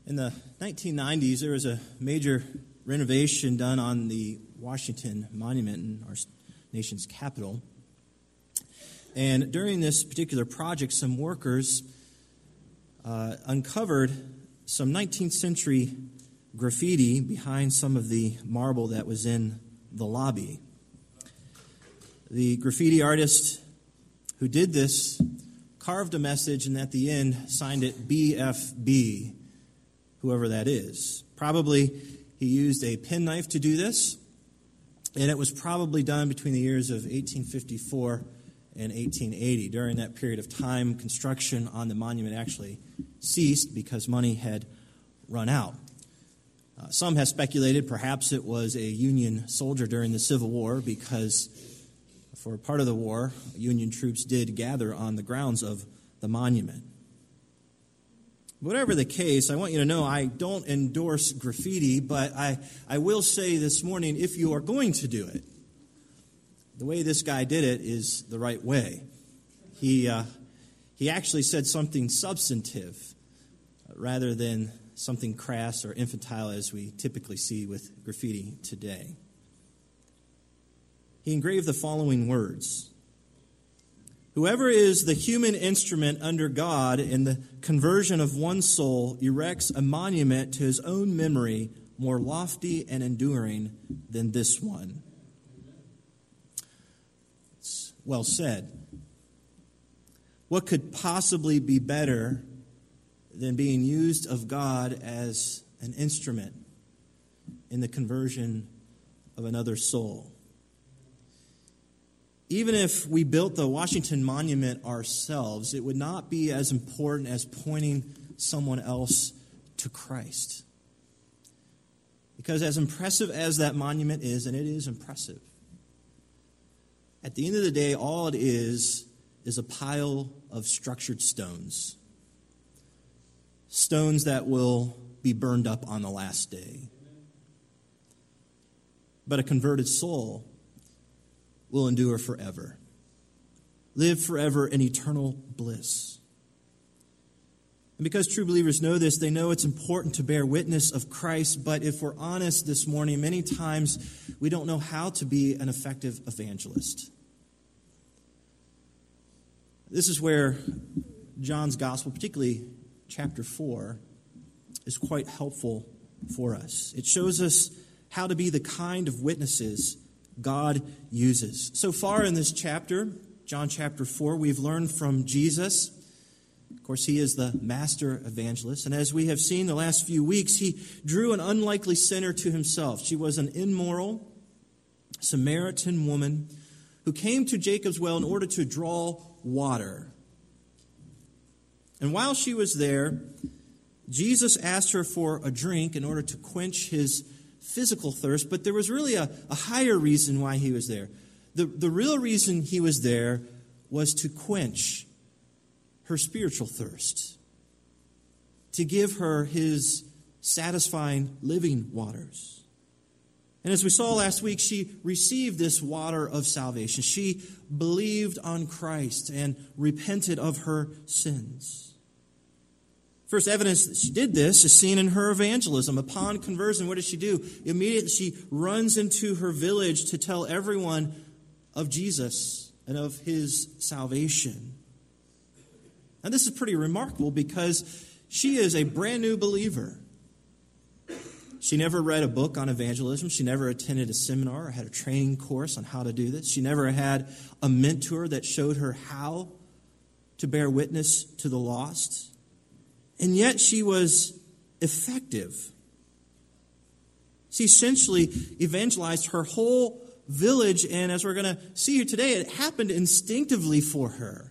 In the 1990s, there was a major renovation done on the Washington Monument in our nation's capital. And during this particular project, some workers uncovered some 19th century graffiti behind some of the marble that was in the lobby. The graffiti artist who did this carved a message and at the end signed it BFB, whoever that is. Probably he used a penknife to do this, and it was probably done between the years of 1854 and 1880. During that period of time, construction on the monument actually ceased because money had run out. Some have speculated perhaps it was a Union soldier during the Civil War because for part of the war, Union troops did gather on the grounds of the monument. Whatever the case, I want you to know I don't endorse graffiti, but I will say this morning, if you are going to do it, the way this guy did it is the right way. He actually said something substantive rather than something crass or infantile as we typically see with graffiti today. He engraved the following words: "Whoever is the human instrument under God in the conversion of one soul erects a monument to his own memory more lofty and enduring than this one." It's well said. What could possibly be better than being used of God as an instrument in the conversion of another soul? Even if we built the Washington Monument ourselves, it would not be as important as pointing someone else to Christ. Because as impressive as that monument is, and it is impressive, at the end of the day, all it is a pile of structured stones. Stones that will be burned up on the last day. But a converted soul will endure forever. Live forever in eternal bliss. And because true believers know this, they know it's important to bear witness of Christ. But if we're honest this morning, many times we don't know how to be an effective evangelist. This is where John's Gospel, particularly chapter 4, is quite helpful for us. It shows us how to be the kind of witnesses God uses. So far in this chapter, John chapter 4, we've learned from Jesus. Of course, he is the master evangelist. And as we have seen the last few weeks, he drew an unlikely sinner to himself. She was an immoral Samaritan woman who came to Jacob's well in order to draw water. And while she was there, Jesus asked her for a drink in order to quench his physical thirst, but there was really a higher reason why he was there. The real reason he was there was to quench her spiritual thirst, to give her his satisfying living waters. And as we saw last week, she received this water of salvation. She believed on Christ and repented of her sins. First evidence that she did this is seen in her evangelism. Upon conversion, what does she do? Immediately she runs into her village to tell everyone of Jesus and of his salvation. And this is pretty remarkable because she is a brand new believer. She never read a book on evangelism. She never attended a seminar or had a training course on how to do this. She never had a mentor that showed her how to bear witness to the lost. And yet she was effective. She essentially evangelized her whole village, and as we're going to see here today, it happened instinctively for her.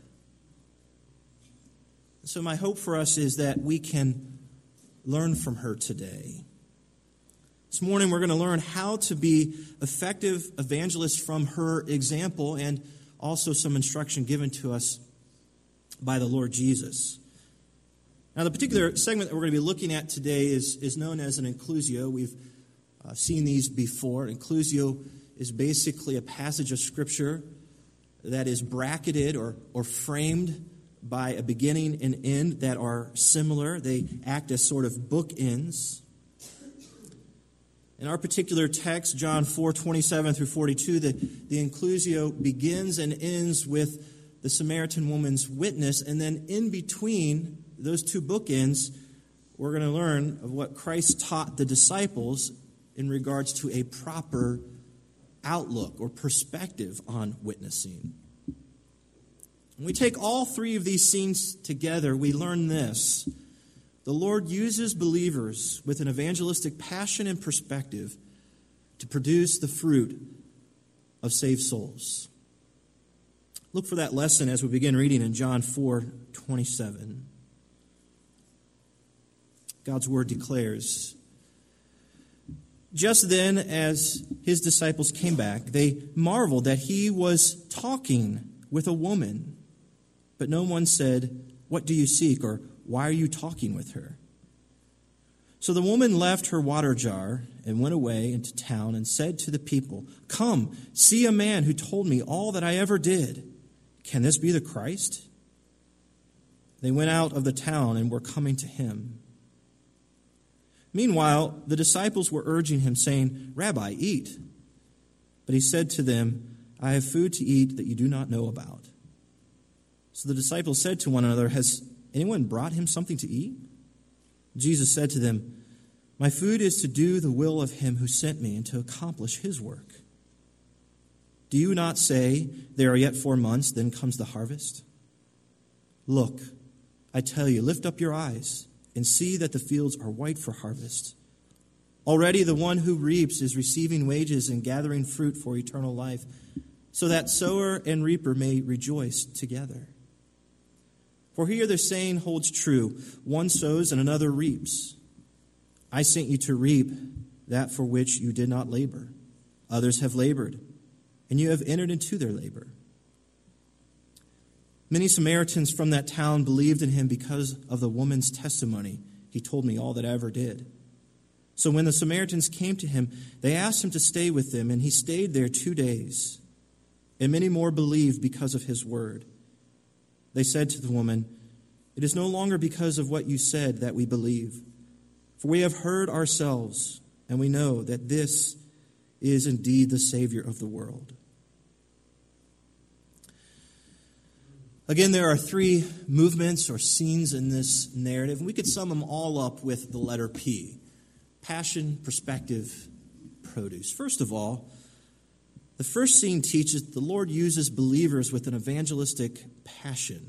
So my hope for us is that we can learn from her today. This morning we're going to learn how to be effective evangelists from her example and also some instruction given to us by the Lord Jesus. Now, the particular segment that we're going to be looking at today is known as an inclusio. We've seen these before. Inclusio is basically a passage of Scripture that is bracketed or framed by a beginning and end that are similar. They act as sort of bookends. In our particular text, John 4:27 through 42, the inclusio begins and ends with the Samaritan woman's witness, and then in between those two bookends, we're going to learn of what Christ taught the disciples in regards to a proper outlook or perspective on witnessing. When we take all three of these scenes together, we learn this. The Lord uses believers with an evangelistic passion and perspective to produce the fruit of saved souls. Look for that lesson as we begin reading in John 4:27. God's word declares, "Just then, as his disciples came back, they marveled that he was talking with a woman. But no one said, 'What do you seek?' or 'Why are you talking with her?' So the woman left her water jar and went away into town and said to the people, 'Come, see a man who told me all that I ever did. Can this be the Christ?' They went out of the town and were coming to him. Meanwhile, the disciples were urging him, saying, 'Rabbi, eat.' But he said to them, 'I have food to eat that you do not know about.' So the disciples said to one another, 'Has anyone brought him something to eat?' Jesus said to them, 'My food is to do the will of him who sent me and to accomplish his work. Do you not say, there are yet 4 months, then comes the harvest? Look, I tell you, lift up your eyes and see that the fields are white for harvest. Already the one who reaps is receiving wages and gathering fruit for eternal life, so that sower and reaper may rejoice together. For here the saying holds true, one sows and another reaps. I sent you to reap that for which you did not labor. Others have labored, and you have entered into their labor.' Many Samaritans from that town believed in him because of the woman's testimony. 'He told me all that I ever did.' So when the Samaritans came to him, they asked him to stay with them, and he stayed there 2 days. And many more believed because of his word. They said to the woman, 'It is no longer because of what you said that we believe. For we have heard ourselves, and we know that this is indeed the Savior of the world.'" Again, there are 3 movements or scenes in this narrative, and we could sum them all up with the letter P. Passion, perspective, produce. First of all, the first scene teaches the Lord uses believers with an evangelistic passion.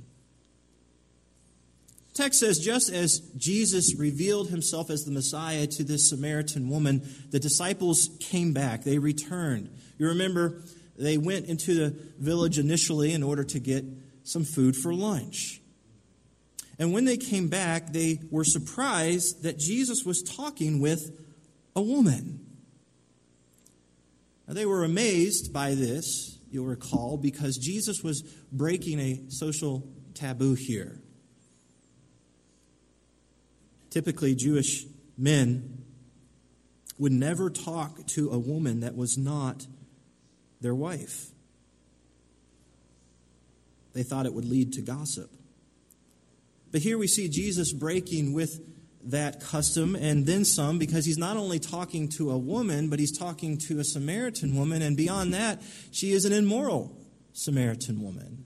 The text says, just as Jesus revealed himself as the Messiah to this Samaritan woman, the disciples came back. They returned. You remember, they went into the village initially in order to get some food for lunch. And when they came back, they were surprised that Jesus was talking with a woman. Now, they were amazed by this, you'll recall, because Jesus was breaking a social taboo here. Typically, Jewish men would never talk to a woman that was not their wife. They thought it would lead to gossip. But here we see Jesus breaking with that custom and then some, because he's not only talking to a woman, but he's talking to a Samaritan woman, and beyond that, she is an immoral Samaritan woman.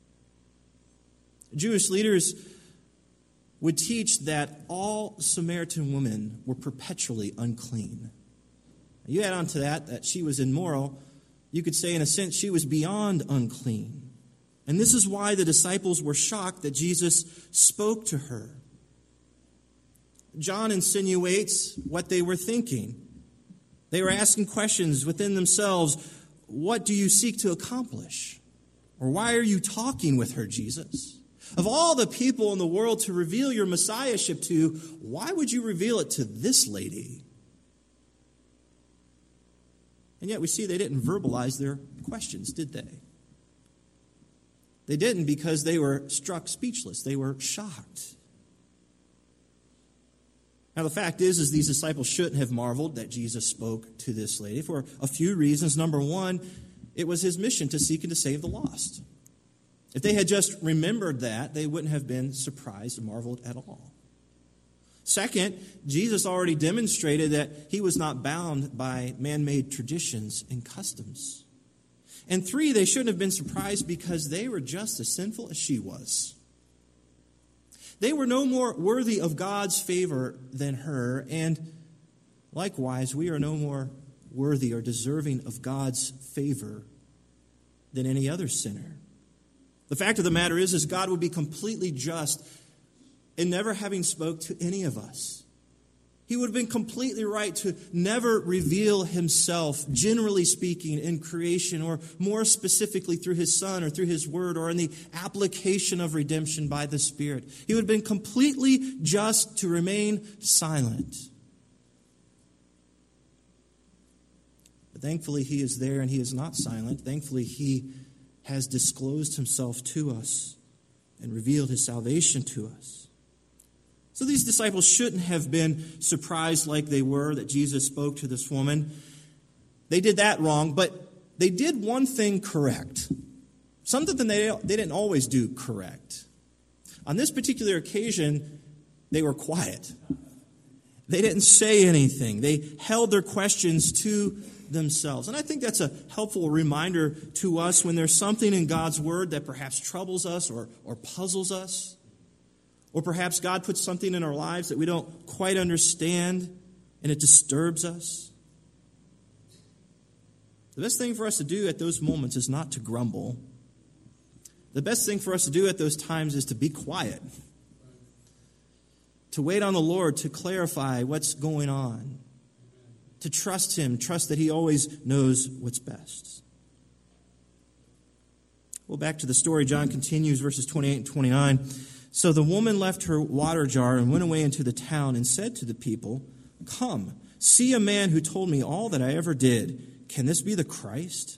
Jewish leaders would teach that all Samaritan women were perpetually unclean. You add on to that she was immoral, you could say in a sense she was beyond unclean. And this is why the disciples were shocked that Jesus spoke to her. John insinuates what they were thinking. They were asking questions within themselves. What do you seek to accomplish? Or why are you talking with her, Jesus? Of all the people in the world to reveal your messiahship to, why would you reveal it to this lady? And yet we see they didn't verbalize their questions, did they? They didn't, because they were struck speechless. They were shocked. Now, the fact is these disciples shouldn't have marveled that Jesus spoke to this lady for a few reasons. Number one, it was his mission to seek and to save the lost. If they had just remembered that, they wouldn't have been surprised or marveled at all. Second, Jesus already demonstrated that he was not bound by man-made traditions and customs. And three, they shouldn't have been surprised because they were just as sinful as she was. They were no more worthy of God's favor than her, and likewise, we are no more worthy or deserving of God's favor than any other sinner. The fact of the matter is God would be completely just in never having spoke to any of us. He would have been completely right to never reveal himself, generally speaking, in creation, or more specifically through his Son or through his word or in the application of redemption by the Spirit. He would have been completely just to remain silent. But thankfully, he is there and he is not silent. Thankfully, he has disclosed himself to us and revealed his salvation to us. So these disciples shouldn't have been surprised like they were that Jesus spoke to this woman. They did that wrong, but they did one thing correct. Something they didn't always do correct. On this particular occasion, they were quiet. They didn't say anything. They held their questions to themselves. And I think that's a helpful reminder to us when there's something in God's word that perhaps troubles us or puzzles us. Or perhaps God puts something in our lives that we don't quite understand and it disturbs us. The best thing for us to do at those moments is not to grumble. The best thing for us to do at those times is to be quiet. To wait on the Lord to clarify what's going on. To trust him, trust that he always knows what's best. Well, back to the story. John continues, verses 28 and 29. So the woman left her water jar and went away into the town and said to the people, "Come, see a man who told me all that I ever did. Can this be the Christ?"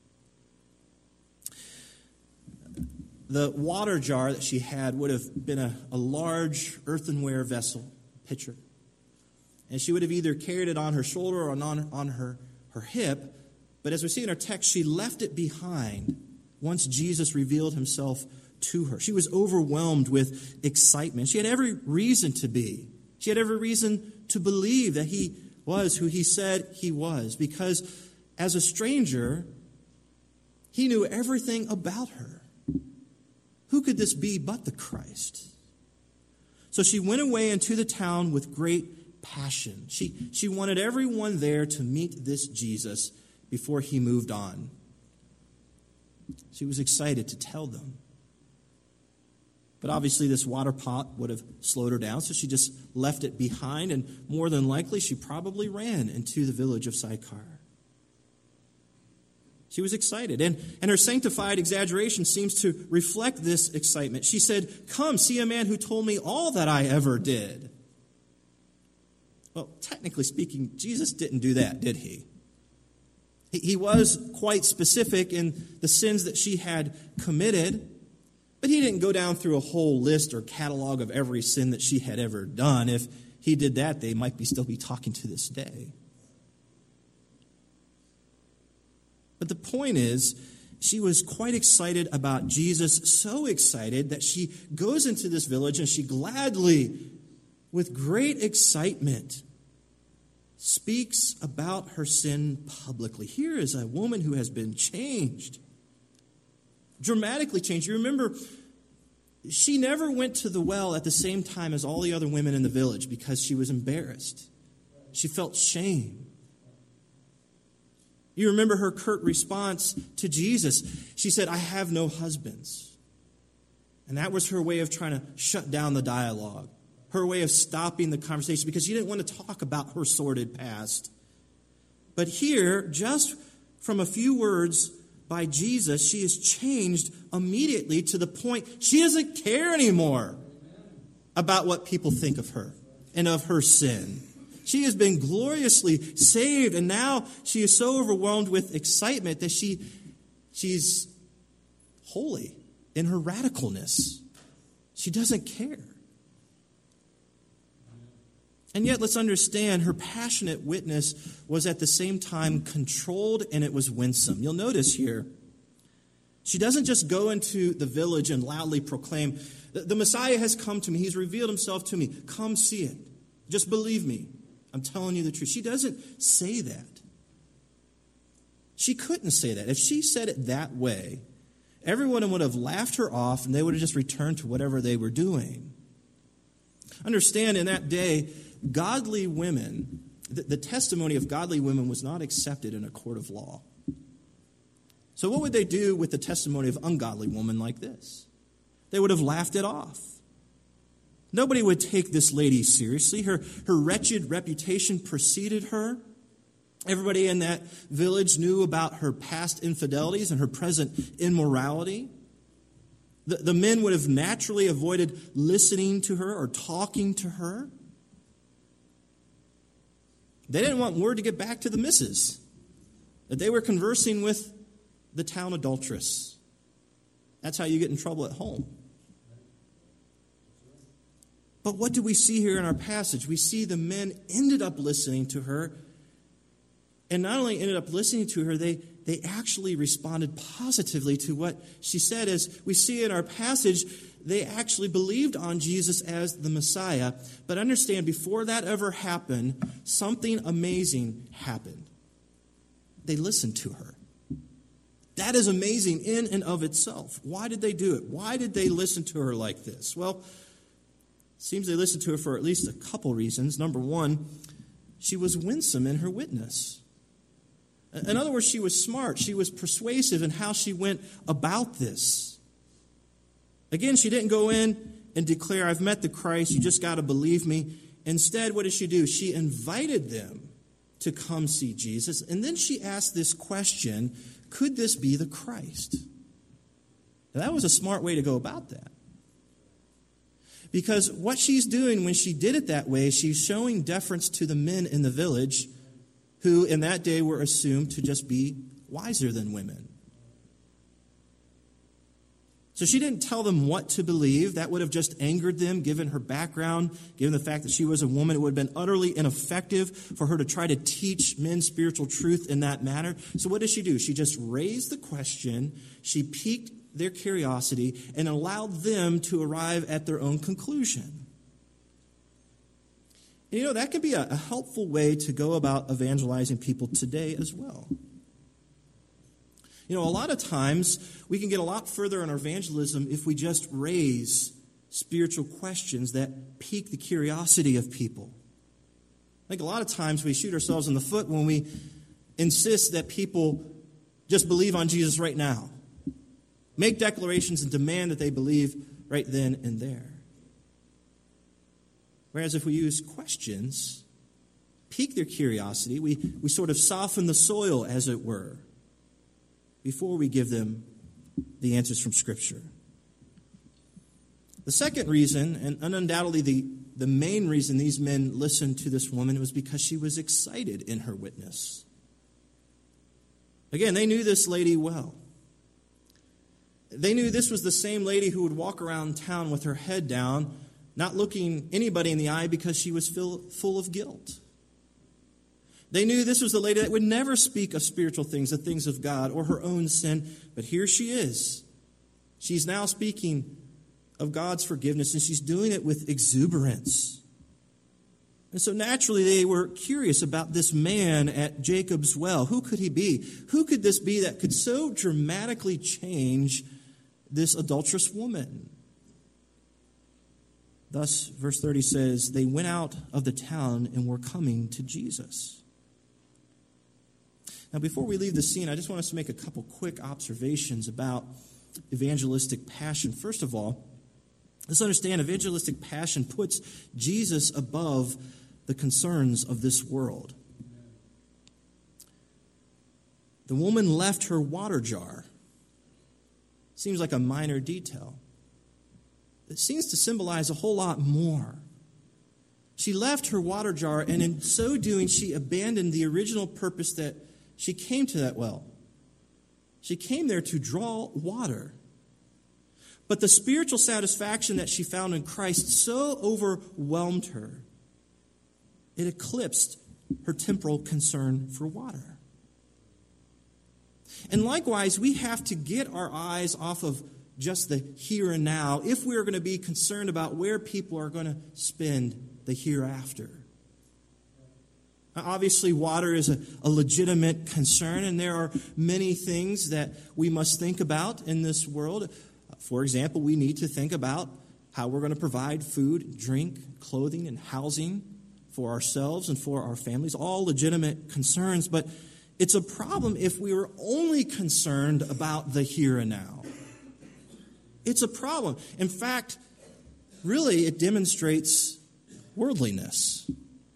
The water jar that she had would have been a large earthenware vessel, pitcher. And she would have either carried it on her shoulder or on her hip. But as we see in our text, she left it behind once Jesus revealed himself to her. She was overwhelmed with excitement. She had every reason to be. She had every reason to believe that he was who he said he was, because as a stranger, he knew everything about her. Who could this be but the Christ? So she went away into the town with great passion. She wanted everyone there to meet this Jesus before he moved on. She was excited to tell them. But obviously this water pot would have slowed her down, so she just left it behind, and more than likely she probably ran into the village of Sychar. She was excited, and her sanctified exaggeration seems to reflect this excitement. She said, "Come, see a man who told me all that I ever did." Well, technically speaking, Jesus didn't do that, did he? He was quite specific in the sins that she had committed, but he didn't go down through a whole list or catalog of every sin that she had ever done. If he did that, they might still be talking to this day. But the point is, she was quite excited about Jesus, so excited that she goes into this village and she gladly, with great excitement, speaks about her sin publicly. Here is a woman who has been changed. Dramatically changed. You remember, she never went to the well at the same time as all the other women in the village because she was embarrassed. She felt shame. You remember her curt response to Jesus. She said, "I have no husbands." And that was her way of trying to shut down the dialogue. Her way of stopping the conversation because she didn't want to talk about her sordid past. But here, just from a few words by Jesus, she is changed immediately to the point she doesn't care anymore about what people think of her and of her sin. She has been gloriously saved, and now she is so overwhelmed with excitement that she's holy in her radicalness. She doesn't care. And yet, let's understand, her passionate witness was at the same time controlled, and it was winsome. You'll notice here, She doesn't just go into the village and loudly proclaim, the Messiah has come to me. He's revealed himself to me. Come see it. Just believe me. I'm telling you the truth. She doesn't say that. She couldn't say that. If she said it that way, everyone would have laughed her off and they would have just returned to whatever they were doing. Understand, in that day, godly women, the testimony of godly women was not accepted in a court of law. So what would they do with the testimony of ungodly women like this? They would have laughed it off. Nobody would take this lady seriously. Her wretched reputation preceded her. Everybody in that village knew about her past infidelities and her present immorality. The men would have naturally avoided listening to her or talking to her. They didn't want word to get back to the missus that they were conversing with the town adulteress. That's how you get in trouble at home. But what do we see here in our passage? We see the men ended up listening to her. And not only ended up listening to her, they actually responded positively to what she said. As we see in our passage, they actually believed on Jesus as the Messiah. But understand, before that ever happened, something amazing happened. They listened to her. That is amazing in and of itself. Why did they do it? Why did they listen to her like this? Well, it seems they listened to her for at least a couple reasons. Number one, she was winsome in her witness. In other words, she was smart. She was persuasive in how she went about this. Again, she didn't go in and declare, I've met the Christ, you just got to believe me. Instead, what did she do? She invited them to come see Jesus. And then she asked this question, could this be the Christ? Now, that was a smart way to go about that. Because what she's doing when she did it that way, she's showing deference to the men in the village who in that day were assumed to just be wiser than women. So she didn't tell them what to believe. That would have just angered them, given her background, given the fact that she was a woman. It would have been utterly ineffective for her to try to teach men spiritual truth in that manner. So what did she do? She just raised the question, she piqued their curiosity, and allowed them to arrive at their own conclusion. And that can be a helpful way to go about evangelizing people today as well. A lot of times we can get a lot further in our evangelism if we just raise spiritual questions that pique the curiosity of people. Like a lot of times we shoot ourselves in the foot when we insist that people just believe on Jesus right now. Make declarations and demand that they believe right then and there. Whereas if we use questions, pique their curiosity, we sort of soften the soil, as it were, before we give them the answers from Scripture. The second reason, and undoubtedly the main reason these men listened to this woman, was because she was excited in her witness. Again, they knew this lady well. They knew this was the same lady who would walk around town with her head down, not looking anybody in the eye because she was full of guilt. They knew this was the lady that would never speak of spiritual things, the things of God, or her own sin. But here she is. She's now speaking of God's forgiveness, and she's doing it with exuberance. And so naturally they were curious about this man at Jacob's well. Who could he be? Who could this be that could so dramatically change this adulterous woman? Thus, verse 30 says, they went out of the town and were coming to Jesus. Now, before we leave the scene, I just want us to make a couple quick observations about evangelistic passion. First of all, let's understand evangelistic passion puts Jesus above the concerns of this world. The woman left her water jar. Seems like a minor detail. It seems to symbolize a whole lot more. She left her water jar, and in so doing, she abandoned the original purpose that she came to that well. She came there to draw water. But the spiritual satisfaction that she found in Christ so overwhelmed her, it eclipsed her temporal concern for water. And likewise, we have to get our eyes off of just the here and now if we are going to be concerned about where people are going to spend the hereafter. Now, obviously, water is a legitimate concern, and there are many things that we must think about in this world. For example, we need to think about how we're going to provide food, drink, clothing, and housing for ourselves and for our families, all legitimate concerns. But it's a problem if we are only concerned about the here and now. It's a problem. In fact, really, it demonstrates worldliness.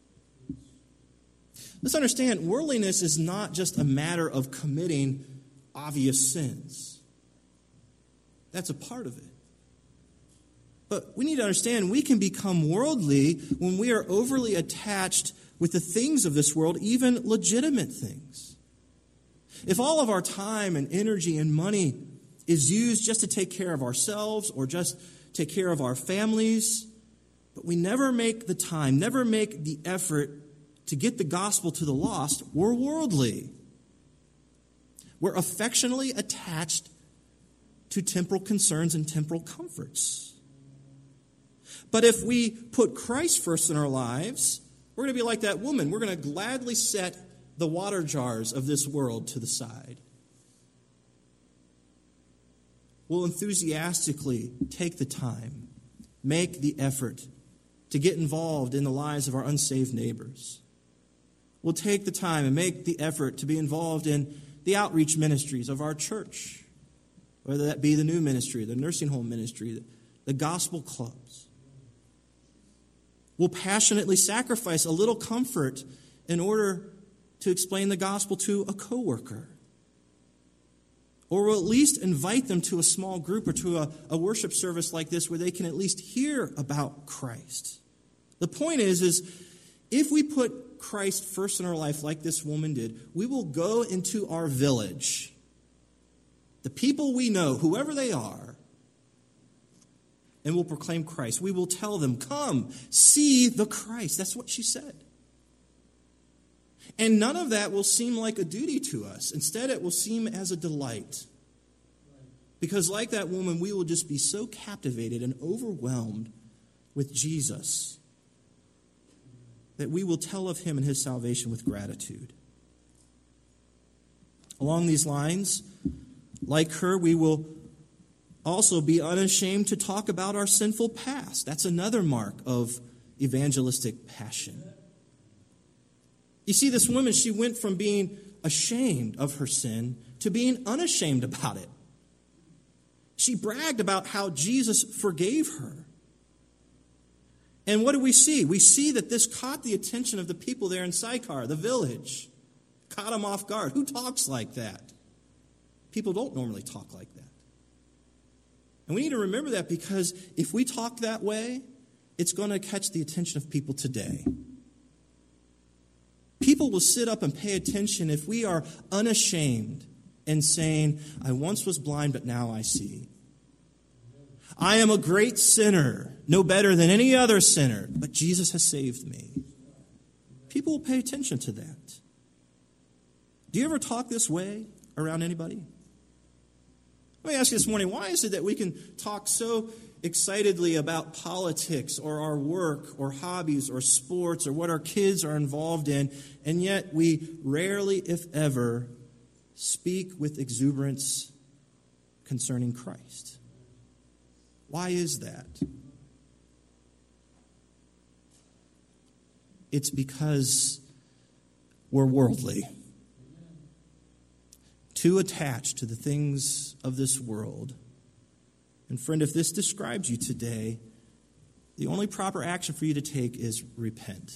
Let's understand, worldliness is not just a matter of committing obvious sins. That's a part of it. But we need to understand we can become worldly when we are overly attached with the things of this world, even legitimate things. If all of our time and energy and money is used just to take care of ourselves or just take care of our families, but we never make the time, never make the effort to get the gospel to the lost, we're worldly. We're affectionately attached to temporal concerns and temporal comforts. But if we put Christ first in our lives, we're going to be like that woman. We're going to gladly set the water jars of this world to the side. We'll enthusiastically take the time, make the effort to get involved in the lives of our unsaved neighbors. We'll take the time and make the effort to be involved in the outreach ministries of our church, whether that be the new ministry, the nursing home ministry, the gospel clubs. We'll passionately sacrifice a little comfort in order to explain the gospel to a coworker. Or we'll at least invite them to a small group or to a worship service like this where they can at least hear about Christ. The point is if we put Christ first in our life like this woman did, we will go into our village, the people we know, whoever they are, and we'll proclaim Christ. We will tell them, come, see the Christ. That's what she said. And none of that will seem like a duty to us. Instead, it will seem as a delight. Because like that woman, we will just be so captivated and overwhelmed with Jesus that we will tell of him and his salvation with gratitude. Along these lines, like her, we will also be unashamed to talk about our sinful past. That's another mark of evangelistic passion. You see, this woman, she went from being ashamed of her sin to being unashamed about it. She bragged about how Jesus forgave her. And what do we see? We see that this caught the attention of the people there in Sychar, the village. Caught them off guard. Who talks like that? People don't normally talk like that. And we need to remember that because if we talk that way, it's going to catch the attention of people today. People will sit up and pay attention if we are unashamed and saying, I once was blind, but now I see. I am a great sinner, no better than any other sinner, but Jesus has saved me. People will pay attention to that. Do you ever talk this way around anybody? Let me ask you this morning, why is it that we can talk so excitedly about politics or our work or hobbies or sports or what our kids are involved in, and yet we rarely, if ever, speak with exuberance concerning Christ? Why is that? It's because we're worldly. Too attached to the things of this world. And friend, if this describes you today, the only proper action for you to take is repent.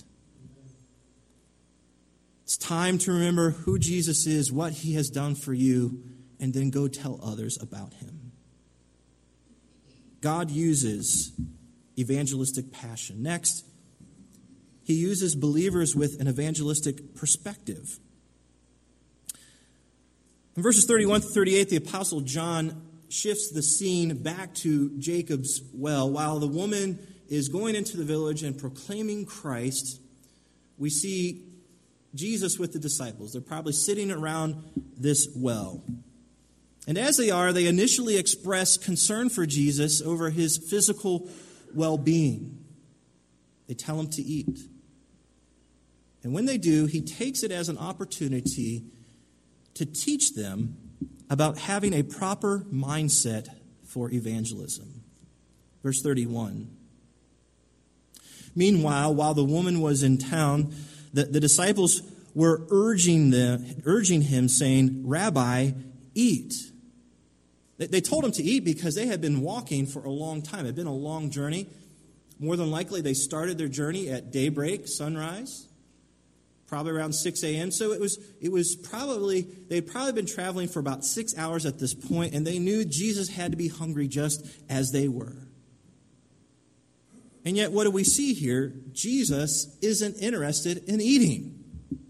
It's time to remember who Jesus is, what he has done for you, and then go tell others about him. God uses evangelistic passion. Next, he uses believers with an evangelistic perspective. In verses 31 to 38, the Apostle John shifts the scene back to Jacob's well. While the woman is going into the village and proclaiming Christ, we see Jesus with the disciples. They're probably sitting around this well. And as they are, they initially express concern for Jesus over his physical well-being. They tell him to eat. And when they do, he takes it as an opportunity to teach them about having a proper mindset for evangelism. Verse 31. Meanwhile, while the woman was in town, the disciples were urging him, saying, "Rabbi, eat." They told him to eat because they had been walking for a long time. It had been a long journey. More than likely, they started their journey at daybreak, sunrise, probably around 6 a.m. So they'd probably been traveling for about 6 hours at this point, and they knew Jesus had to be hungry just as they were. And yet, what do we see here? Jesus isn't interested in eating.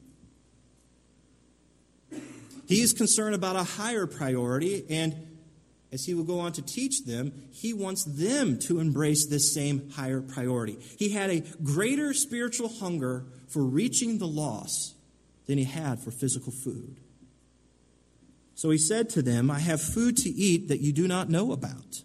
He is concerned about a higher priority, and as he will go on to teach them, he wants them to embrace this same higher priority. He had a greater spiritual hunger for reaching the lost than he had for physical food. So he said to them, "I have food to eat that you do not know about."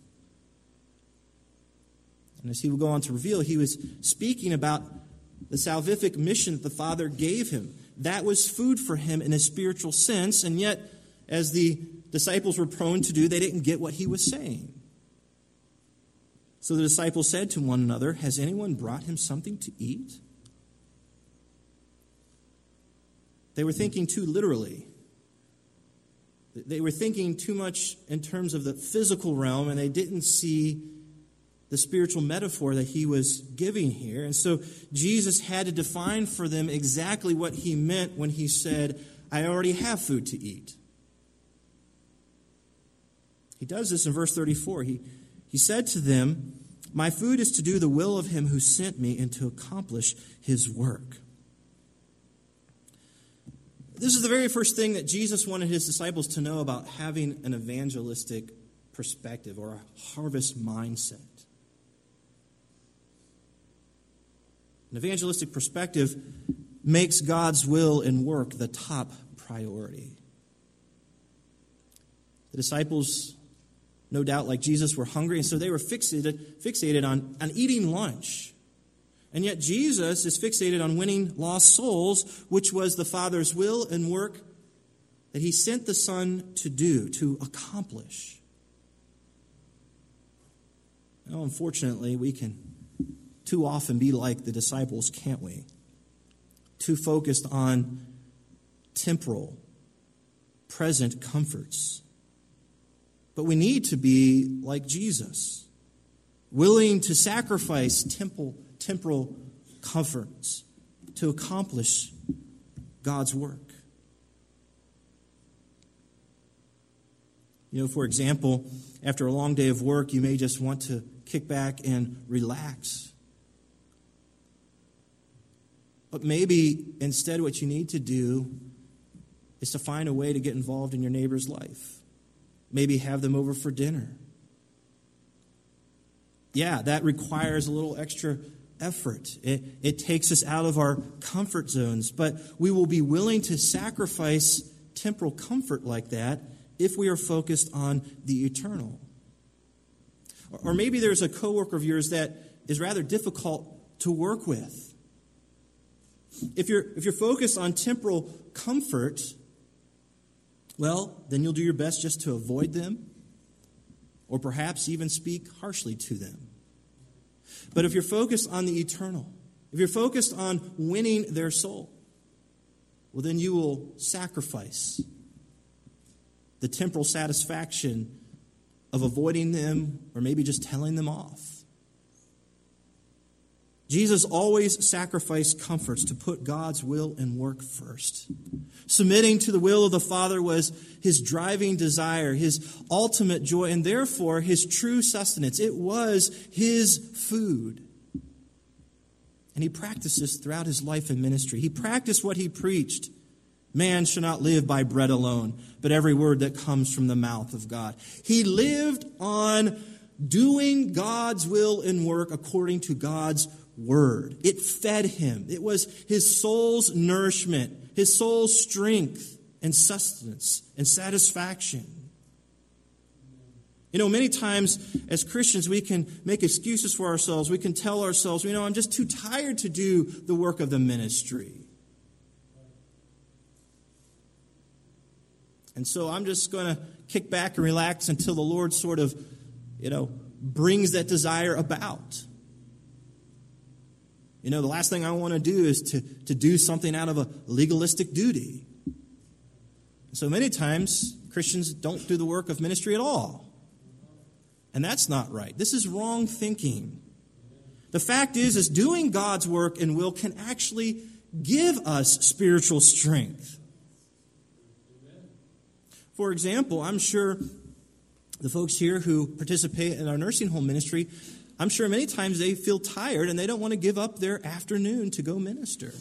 And as he will go on to reveal, he was speaking about the salvific mission that the Father gave him. That was food for him in a spiritual sense, and yet, as the disciples were prone to do, they didn't get what he was saying. So the disciples said to one another, "Has anyone brought him something to eat?" They were thinking too literally. They were thinking too much in terms of the physical realm, and they didn't see the spiritual metaphor that he was giving here. And so Jesus had to define for them exactly what he meant when he said, "I already have food to eat." He does this in verse 34. He said to them, "My food is to do the will of him who sent me and to accomplish his work." This is the very first thing that Jesus wanted his disciples to know about having an evangelistic perspective or a harvest mindset. An evangelistic perspective makes God's will and work the top priority. The disciples, no doubt like Jesus, were hungry, and so they were fixated on eating lunch. And yet Jesus is fixated on winning lost souls, which was the Father's will and work that he sent the Son to do, to accomplish. Now, unfortunately, we can too often be like the disciples, can't we? Too focused on temporal, present comforts. But we need to be like Jesus, willing to sacrifice temporal comforts to accomplish God's work. For example, after a long day of work, you may just want to kick back and relax. But maybe instead what you need to do is to find a way to get involved in your neighbor's life. Maybe have them over for dinner. Yeah, that requires a little extra effort. It takes us out of our comfort zones, but we will be willing to sacrifice temporal comfort like that if we are focused on the eternal. Or maybe there's a coworker of yours that is rather difficult to work with. If you're focused on temporal comfort, well, then you'll do your best just to avoid them, or perhaps even speak harshly to them. But if you're focused on the eternal, if you're focused on winning their soul, well, then you will sacrifice the temporal satisfaction of avoiding them or maybe just telling them off. Jesus always sacrificed comforts to put God's will and work first. Submitting to the will of the Father was his driving desire, his ultimate joy, and therefore his true sustenance. It was his food. And he practiced this throughout his life and ministry. He practiced what he preached. Man shall not live by bread alone, but every word that comes from the mouth of God. He lived on doing God's will and work according to God's word. It fed him. It was his soul's nourishment. his soul's strength and sustenance and satisfaction. You know, many times as Christians, we can make excuses for ourselves. We can tell ourselves, you know, I'm just too tired to do the work of the ministry. And so I'm just going to kick back and relax until the Lord sort of, you know, brings that desire about. You know, the last thing I want to do is to do something out of a legalistic duty. So many times, Christians don't do the work of ministry at all. And that's not right. This is wrong thinking. The fact is doing God's work and will can actually give us spiritual strength. For example, I'm sure the folks here who participate in our nursing home ministry, I'm sure many times they feel tired and they don't want to give up their afternoon to go minister.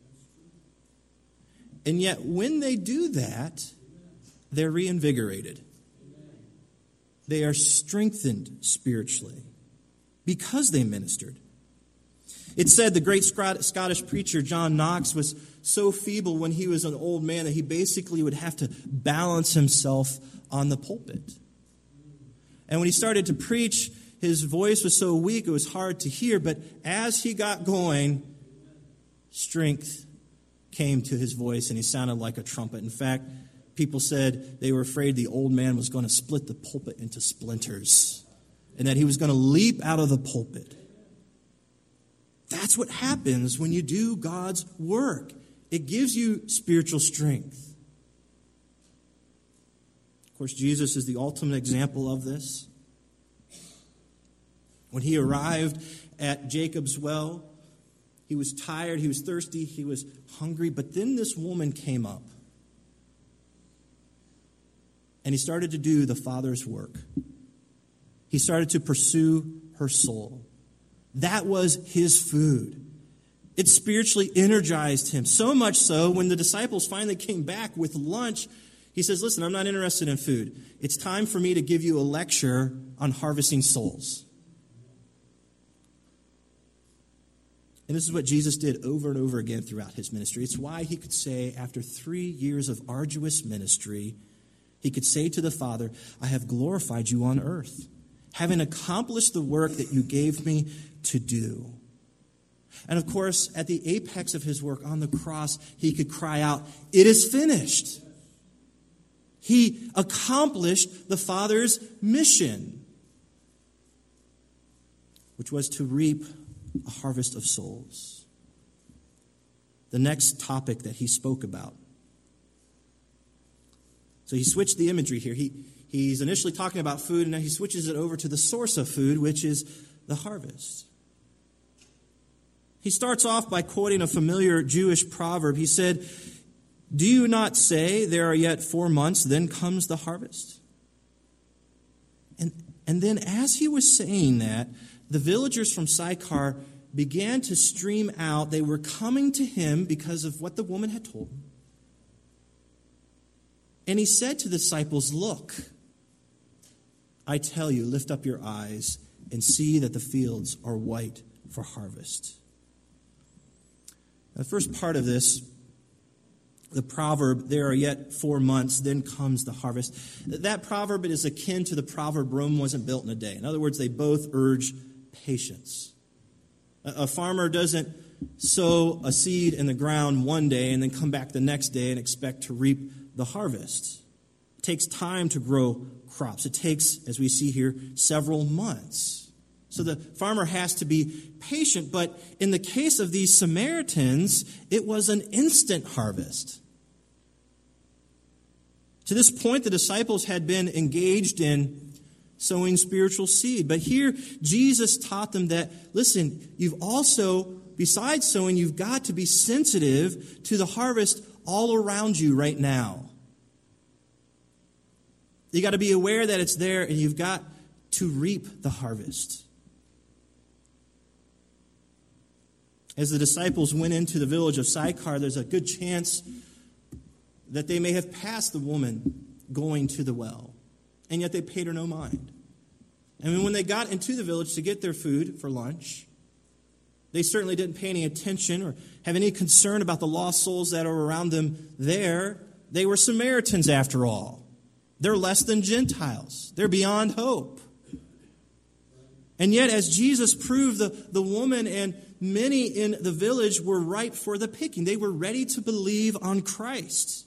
And yet when they do that, they're reinvigorated. They are strengthened spiritually because they ministered. It said the great Scottish preacher John Knox was so feeble when he was an old man that he basically would have to balance himself on the pulpit. And when he started to preach, his voice was so weak it was hard to hear. But as he got going, strength came to his voice and he sounded like a trumpet. In fact, people said they were afraid the old man was going to split the pulpit into splinters and that he was going to leap out of the pulpit. That's what happens when you do God's work. It gives you spiritual strength. Of course, Jesus is the ultimate example of this. When he arrived at Jacob's well, he was tired, he was thirsty, he was hungry, but then this woman came up. And he started to do the Father's work. He started to pursue her soul. That was his food. It spiritually energized him. So much so, when the disciples finally came back with lunch, he says, listen, I'm not interested in food. It's time for me to give you a lecture on harvesting souls. And this is what Jesus did over and over again throughout his ministry. It's why he could say, after 3 years of arduous ministry, he could say to the Father, I have glorified you on earth, having accomplished the work that you gave me to do. And of course, at the apex of his work on the cross, he could cry out, it is finished. He accomplished the Father's mission, which was to reap a harvest of souls. The next topic that he spoke about. So he switched the imagery here. He's initially talking about food, and now he switches it over to the source of food, which is the harvest. He starts off by quoting a familiar Jewish proverb. He said, do you not say there are yet 4 months, then comes the harvest? And then as he was saying that, the villagers from Sychar began to stream out. They were coming to him because of what the woman had told them. And he said to the disciples, look, I tell you, lift up your eyes and see that the fields are white for harvest. The first part of this, the proverb, there are yet 4 months, then comes the harvest. That proverb is akin to the proverb, Rome wasn't built in a day. In other words, they both urge patience. A farmer doesn't sow a seed in the ground one day and then come back the next day and expect to reap the harvest. It takes time to grow crops. It takes, as we see here, several months. So the farmer has to be patient, but in the case of these Samaritans, it was an instant harvest. To this point, the disciples had been engaged in sowing spiritual seed. But here, Jesus taught them that, listen, you've also, besides sowing, you've got to be sensitive to the harvest all around you right now. You got to be aware that it's there, and you've got to reap the harvest. As the disciples went into the village of Sychar, there's a good chance that they may have passed the woman going to the well, and yet they paid her no mind. And when they got into the village to get their food for lunch, They certainly didn't pay any attention or have any concern about the lost souls that are around them there. They were Samaritans after all. They're less than Gentiles. They're beyond hope. And yet, as Jesus proved, the woman and many in the village were ripe for the picking. They were ready to believe on Christ.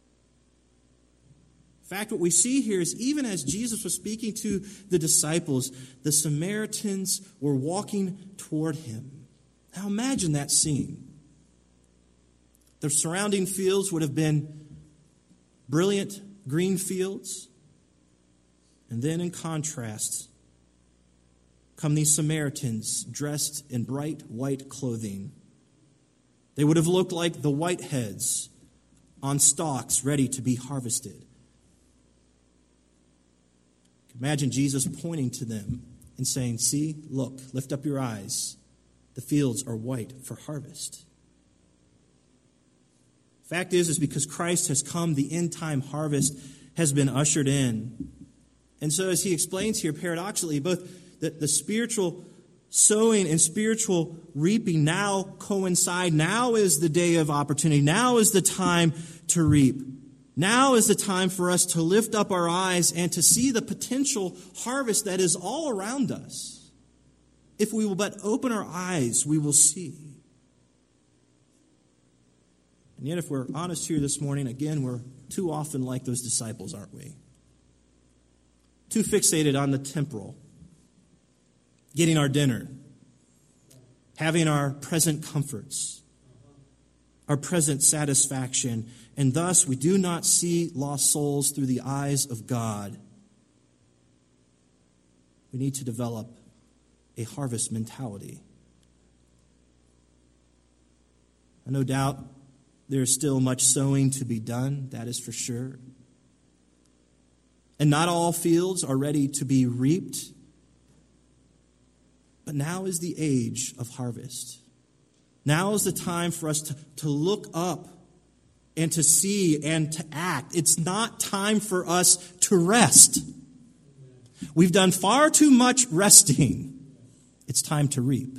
In fact, what we see here is even as Jesus was speaking to the disciples, the Samaritans were walking toward him. Now imagine that scene. The surrounding fields would have been brilliant green fields. And then in contrast, come these Samaritans dressed in bright white clothing. They would have looked like the whiteheads on stalks ready to be harvested. Imagine Jesus pointing to them and saying, "See, look, lift up your eyes. The fields are white for harvest." Fact is because Christ has come, the end-time harvest has been ushered in. And so as he explains here, paradoxically, both the spiritual sowing and spiritual reaping now coincide. Now is the day of opportunity. Now is the time to reap. Now is the time for us to lift up our eyes and to see the potential harvest that is all around us. If we will but open our eyes, we will see. And yet, if we're honest here this morning, again, we're too often like those disciples, aren't we? Too fixated on the temporal, getting our dinner, having our present comforts, our present satisfaction, and thus we do not see lost souls through the eyes of God. We need to develop a harvest mentality. No doubt there is still much sowing to be done, that is for sure. And not all fields are ready to be reaped. But now is the age of harvest. Now is the time for us to look up and to see and to act. It's not time for us to rest. We've done far too much resting. It's time to reap.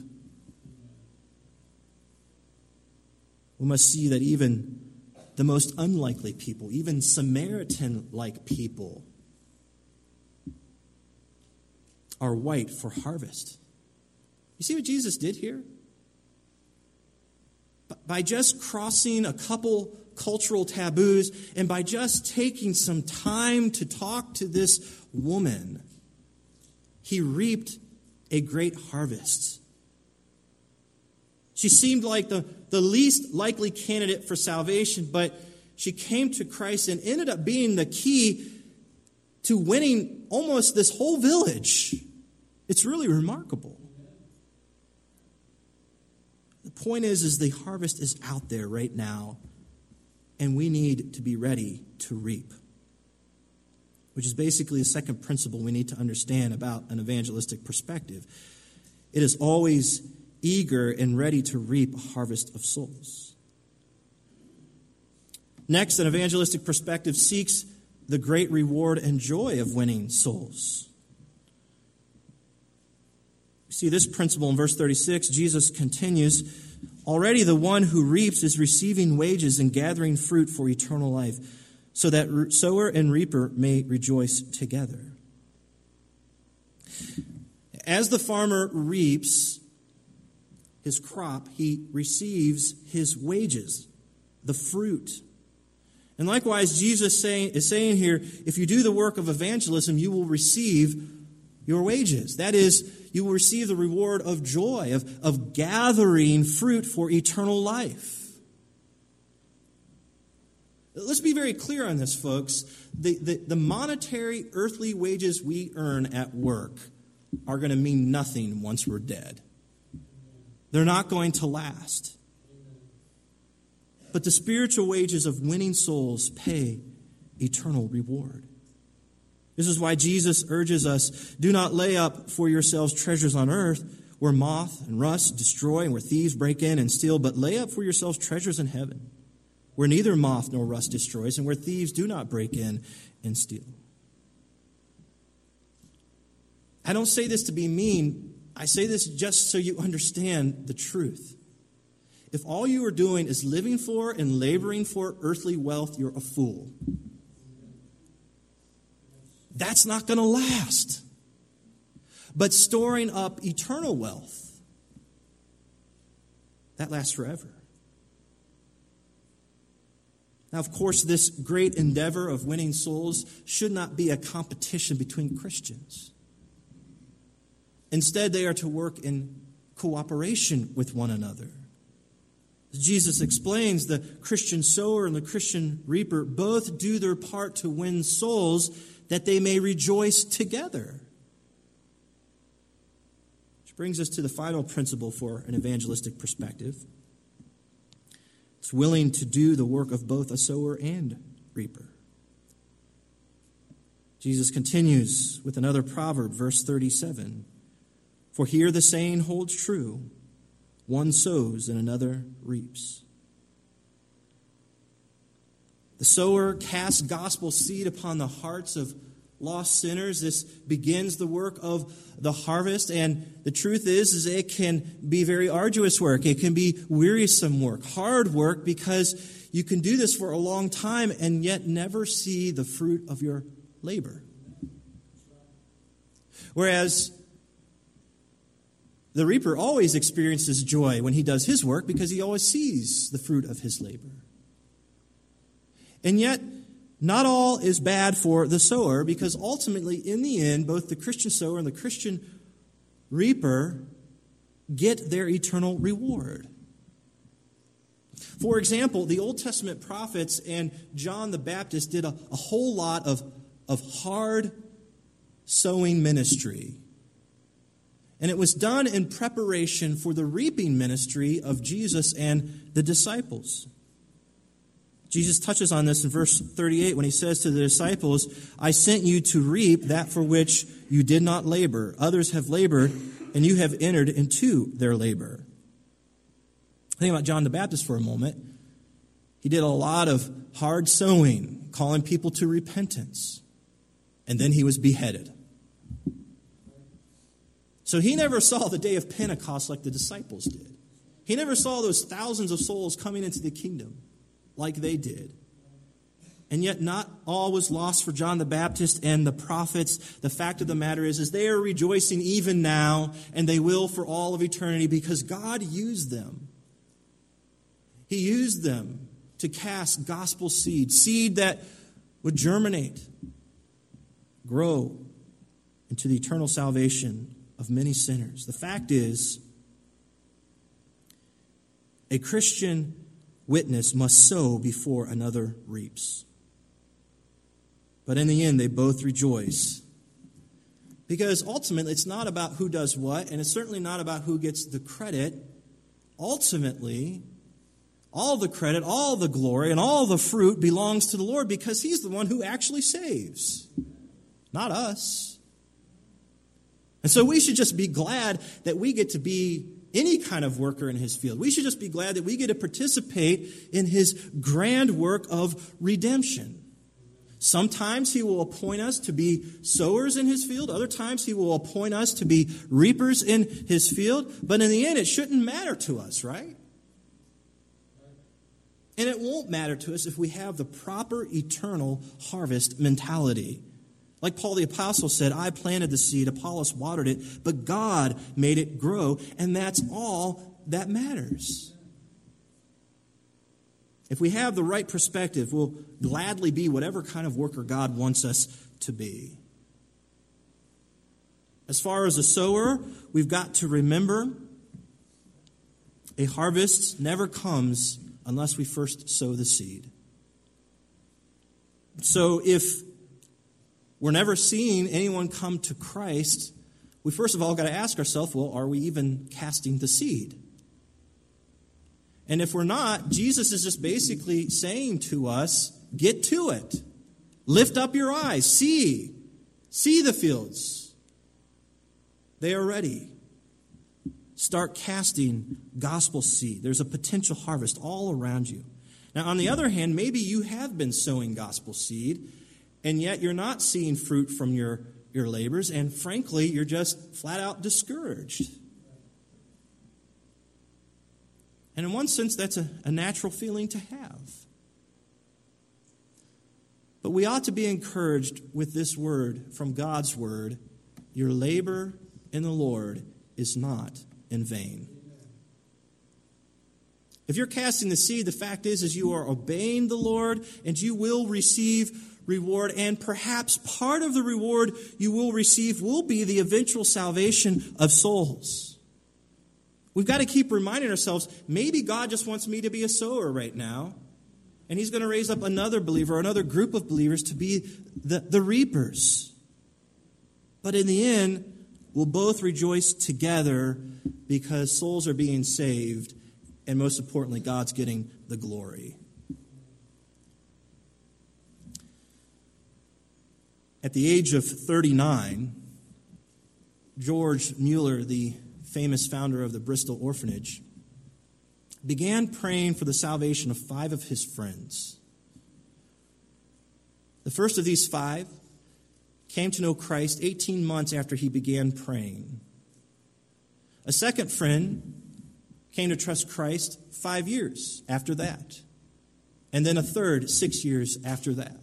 We must see that even the most unlikely people, even Samaritan-like people, are white for harvest. You see what Jesus did here? By just crossing a couple cultural taboos and by just taking some time to talk to this woman, he reaped a great harvest. She seemed like the least likely candidate for salvation, but she came to Christ and ended up being the key to winning almost this whole village. It's really remarkable. The point is the harvest is out there right now, and we need to be ready to reap, which is basically the second principle we need to understand about an evangelistic perspective. It is always eager and ready to reap a harvest of souls. Next, an evangelistic perspective seeks the great reward and joy of winning souls. See this principle in verse 36. Jesus continues, "Already the one who reaps is receiving wages and gathering fruit for eternal life, so that sower and reaper may rejoice together." As the farmer reaps his crop, he receives his wages, the fruit. And likewise, Jesus is saying here, if you do the work of evangelism, you will receive your wages. That is, you will receive the reward of joy, of gathering fruit for eternal life. Let's be very clear on this, folks. The monetary earthly wages we earn at work are going to mean nothing once we're dead. They're not going to last. But the spiritual wages of winning souls pay eternal reward. This is why Jesus urges us, do not lay up for yourselves treasures on earth where moth and rust destroy and where thieves break in and steal, but lay up for yourselves treasures in heaven where neither moth nor rust destroys and where thieves do not break in and steal. I don't say this to be mean, I say this just so you understand the truth. If all you are doing is living for and laboring for earthly wealth, you're a fool. That's not going to last. But storing up eternal wealth, that lasts forever. Now, of course, this great endeavor of winning souls should not be a competition between Christians. Instead, they are to work in cooperation with one another. As Jesus explains, the Christian sower and the Christian reaper both do their part to win souls that they may rejoice together. Which brings us to the final principle for an evangelistic perspective. It's willing to do the work of both a sower and reaper. Jesus continues with another proverb, verse 37. For here the saying holds true, one sows and another reaps. The sower casts gospel seed upon the hearts of lost sinners. This begins the work of the harvest, and the truth is it can be very arduous work. It can be wearisome work, hard work, because you can do this for a long time and yet never see the fruit of your labor. Whereas the reaper always experiences joy when he does his work because he always sees the fruit of his labor. And yet, not all is bad for the sower, because ultimately, in the end, both the Christian sower and the Christian reaper get their eternal reward. For example, the Old Testament prophets and John the Baptist did a whole lot of hard sowing ministry. And it was done in preparation for the reaping ministry of Jesus and the disciples. Jesus touches on this in verse 38 when he says to the disciples, I sent you to reap that for which you did not labor. Others have labored, and you have entered into their labor. Think about John the Baptist for a moment. He did a lot of hard sowing, calling people to repentance. And then he was beheaded. So he never saw the day of Pentecost like the disciples did. He never saw those thousands of souls coming into the kingdom like they did. And yet not all was lost for John the Baptist and the prophets. The fact of the matter is they are rejoicing even now, and they will for all of eternity, because God used them. He used them to cast gospel seed that would germinate, grow into the eternal salvation of many sinners. The fact is, a Christian witness must sow before another reaps. But in the end, they both rejoice. Because ultimately, it's not about who does what, and it's certainly not about who gets the credit. Ultimately, all the credit, all the glory, and all the fruit belongs to the Lord, because He's the one who actually saves, not us. And so we should just be glad that we get to be any kind of worker in His field. We should just be glad that we get to participate in His grand work of redemption. Sometimes He will appoint us to be sowers in His field. Other times He will appoint us to be reapers in His field. But in the end, it shouldn't matter to us, right? And it won't matter to us if we have the proper eternal harvest mentality. Like Paul the Apostle said, I planted the seed, Apollos watered it, but God made it grow, and that's all that matters. If we have the right perspective, we'll gladly be whatever kind of worker God wants us to be. As far as a sower, we've got to remember a harvest never comes unless we first sow the seed. So if we're never seeing anyone come to Christ, we first of all got to ask ourselves, well, are we even casting the seed? And if we're not, Jesus is just basically saying to us, get to it. Lift up your eyes. See the fields. They are ready. Start casting gospel seed. There's a potential harvest all around you. Now, on the other hand, maybe you have been sowing gospel seed, and yet you're not seeing fruit from your your labors, and frankly, you're just flat out discouraged. And in one sense, that's a natural feeling to have. But we ought to be encouraged with this word from God's word: your labor in the Lord is not in vain. If you're casting the seed, the fact is you are obeying the Lord, and you will receive reward, and perhaps part of the reward you will receive will be the eventual salvation of souls. We've got to keep reminding ourselves, maybe God just wants me to be a sower right now, and He's going to raise up another believer, another group of believers to be the reapers. But in the end, we'll both rejoice together because souls are being saved, and most importantly, God's getting the glory. At the age of 39, George Mueller, the famous founder of the Bristol Orphanage, began praying for the salvation of 5 of his friends. The first of these 5 came to know Christ 18 months after he began praying. A second friend came to trust Christ 5 years after that. And then a third 6 years after that.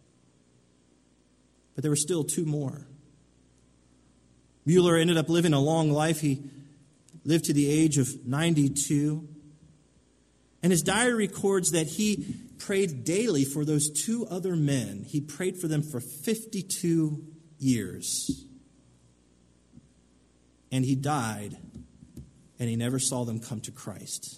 But there were still 2 more. Mueller ended up living a long life. He lived to the age of 92. And his diary records that he prayed daily for those 2 other men. He prayed for them for 52 years. And he died, and he never saw them come to Christ.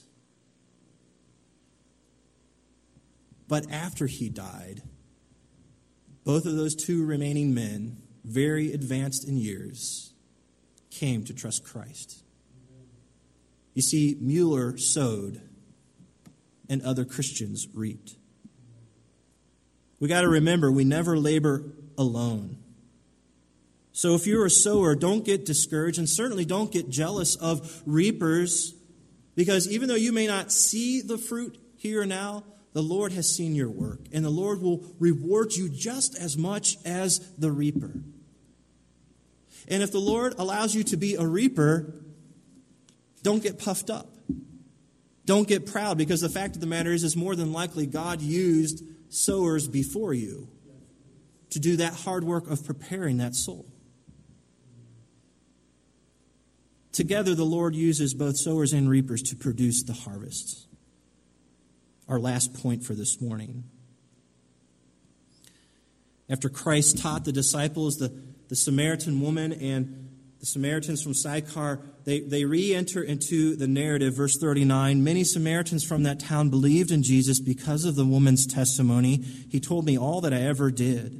But after he died, both of those 2 remaining men, very advanced in years, came to trust Christ. You see, Mueller sowed, and other Christians reaped. We got to remember, we never labor alone. So if you're a sower, don't get discouraged, and certainly don't get jealous of reapers, because even though you may not see the fruit here and now, the Lord has seen your work, and the Lord will reward you just as much as the reaper. And if the Lord allows you to be a reaper, don't get puffed up. Don't get proud, because the fact of the matter is more than likely God used sowers before you to do that hard work of preparing that soul. Together, the Lord uses both sowers and reapers to produce the harvest. Our last point for this morning. After Christ taught the disciples, the Samaritan woman and the Samaritans from Sychar, they re-enter into the narrative. Verse 39, many Samaritans from that town believed in Jesus because of the woman's testimony. He told me all that I ever did.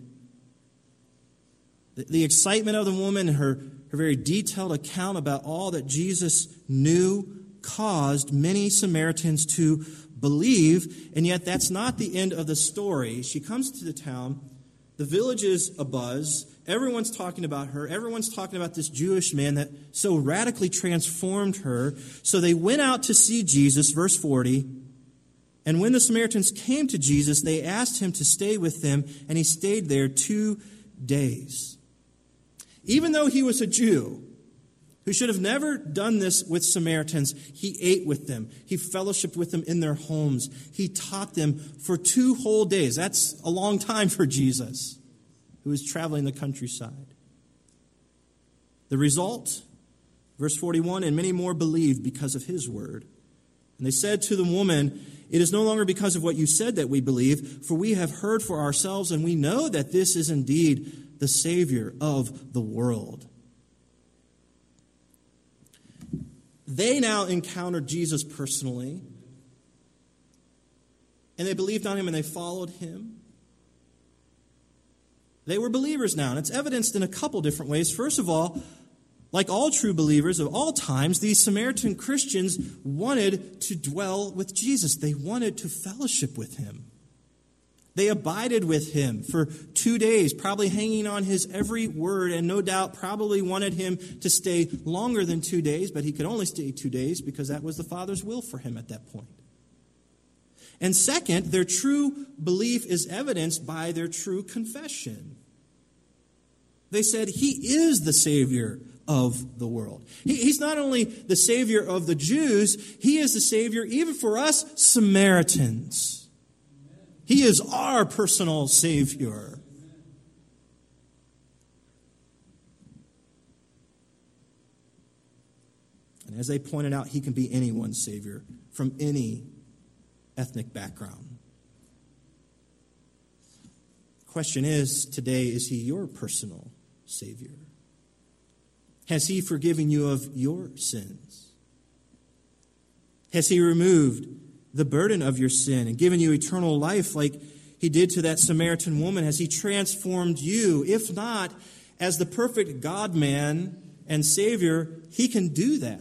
The excitement of the woman, her very detailed account about all that Jesus knew, caused many Samaritans to believe, and yet that's not the end of the story. She comes to the town. The village is abuzz. Everyone's talking about her. Everyone's talking about this Jewish man that so radically transformed her. So they went out to see Jesus, verse 40. And when the Samaritans came to Jesus, they asked him to stay with them, and he stayed there 2 days. Even though he was a Jew who should have never done this with Samaritans, he ate with them. He fellowshiped with them in their homes. He taught them for 2 whole days. That's a long time for Jesus, who was traveling the countryside. The result, verse 41, and many more believed because of his word. And they said to the woman, it is no longer because of what you said that we believe, for we have heard for ourselves, and we know that this is indeed the Savior of the world. They now encountered Jesus personally, and they believed on him and they followed him. They were believers now, and it's evidenced in a couple different ways. First of all, like all true believers of all times, these Samaritan Christians wanted to dwell with Jesus. They wanted to fellowship with him. They abided with him for 2 days, probably hanging on his every word, and no doubt probably wanted him to stay longer than 2 days, but he could only stay 2 days because that was the Father's will for him at that point. And second, their true belief is evidenced by their true confession. They said, he is the Savior of the world. He's not only the Savior of the Jews, he is the Savior even for us Samaritans. He is our personal Savior. And as they pointed out, he can be anyone's Savior from any ethnic background. The question is, today, is he your personal Savior? Has he forgiven you of your sins? Has he removed the burden of your sin and given you eternal life like he did to that Samaritan woman? Has he transformed you? If not, as the perfect God-man and Savior, he can do that.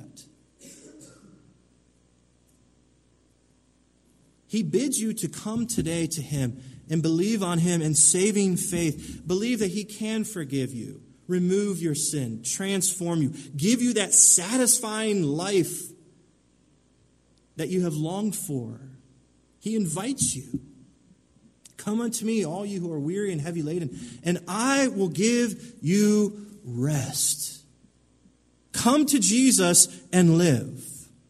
He bids you to come today to him and believe on him in saving faith. Believe that he can forgive you, remove your sin, transform you, give you that satisfying life that you have longed for. He invites you. Come unto me, all you who are weary and heavy laden, and I will give you rest. Come to Jesus and live.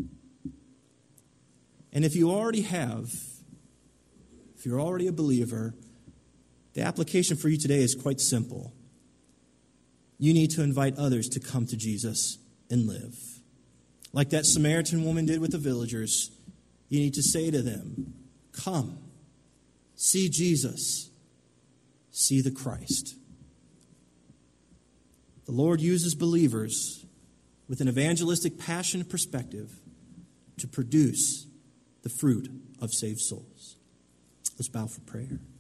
And if you already have, if you're already a believer, the application for you today is quite simple. You need to invite others to come to Jesus and live. Like that Samaritan woman did with the villagers, you need to say to them, come, see Jesus, see the Christ. The Lord uses believers with an evangelistic passion and perspective to produce the fruit of saved souls. Let's bow for prayer.